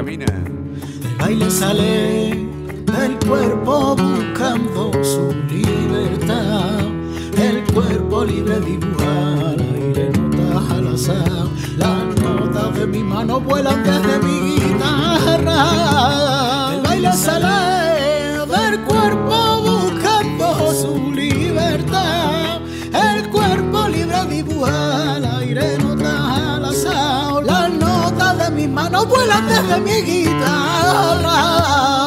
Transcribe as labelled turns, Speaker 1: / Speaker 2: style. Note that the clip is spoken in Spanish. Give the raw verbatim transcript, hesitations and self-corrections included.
Speaker 1: camina.
Speaker 2: El baile sale del cuerpo buscando su libertad. El cuerpo libre dibuja al aire notas al azar. Las notas de mi mano vuelan desde mi guitarra. El baile sale del cuerpo buscando su libertad. El cuerpo libre dibuja al aire notas al azar. Las notas de mi mano vuelan desde mi guitarra.